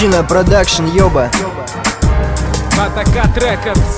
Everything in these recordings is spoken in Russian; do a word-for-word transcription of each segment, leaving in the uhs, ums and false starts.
Рыбчина продакшн, ёба. Батакат Рекордс.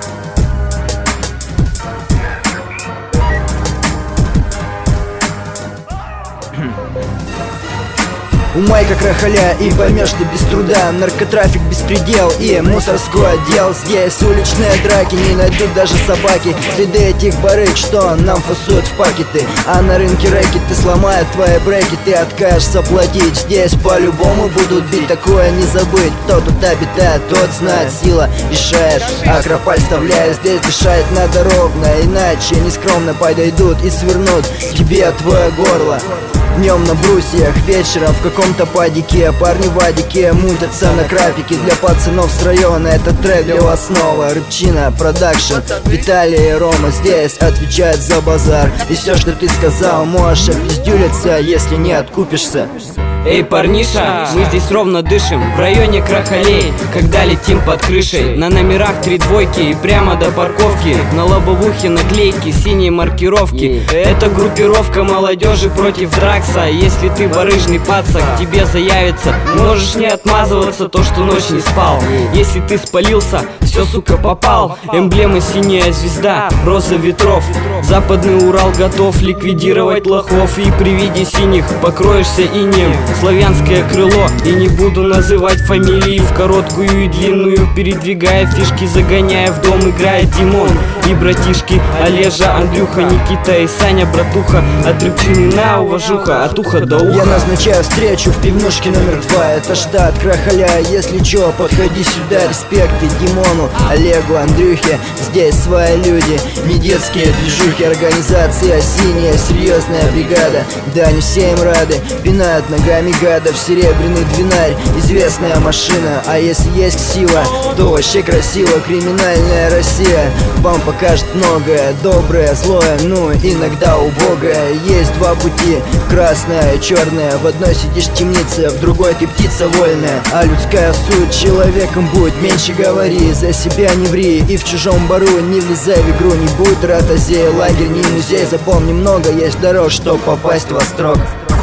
Умай как рахаля и поймешь ты без труда. Наркотрафик, беспредел и мусорской отдел. Здесь уличные драки не найдут даже собаки. Следы этих барыг, что нам фасуют в пакеты. А на рынке рэкеты сломают твои брейки. Ты откажешься платить. Здесь по-любому будут бить, такое не забыть. Кто тут обитает, тот знает, сила решает. Акрополь вставляет, здесь дышать надо ровно. Иначе нескромно подойдут и свернут тебе твое горло. Днем на брусьях, вечером в каком-то падике. Парни в адике мутятся на крапике. Для пацанов с района этот трек для вас снова. Рыбчина продакшн, Виталий и Рома здесь отвечают за базар. И все, что ты сказал, можешь опиздюлиться, если не откупишься. Эй, парниша, мы здесь ровно дышим, в районе Крахалей. Когда летим под крышей, на номерах три двойки и прямо до парковки. На лобовухе наклейки, синие маркировки. Это группировка молодежи против дракса. Если ты барыжный пацак, тебе заявится. Можешь не отмазываться, то что ночь не спал. Если ты спалился, все, сука, попал. Эмблема синяя звезда, роза ветров. Западный Урал готов ликвидировать лохов. И при виде синих покроешься инеем. Славянское крыло, и не буду называть фамилии. В короткую и длинную передвигая фишки, загоняя в дом, играет Димон и братишки Олежа, Андрюха, Никита и Саня, братуха. От Рыбчины на уважуха, от уха до уха. Я назначаю встречу в пивнушке номер два. Это штат Крахаля, если чё, подходи сюда. Респекты Димону, Олегу, Андрюхе. Здесь свои люди, не детские движухи. Организация синяя, серьезная бригада. Да, не все им рады, пинают ногами гадов. Серебряный двинарь, известная машина. А если есть ксива, то вообще красиво. Криминальная Россия вам покажет многое, доброе, злое, ну иногда убогое. Есть два пути, красное и черное. В одной сидишь в темнице, в другой ты птица вольная. А людская суть человеком будет, меньше говори, за себя не ври. И в чужом бару не влезай в игру, не будь ратозей. Лагерь не музей, запомни, много есть дорог, чтоб попасть в острог.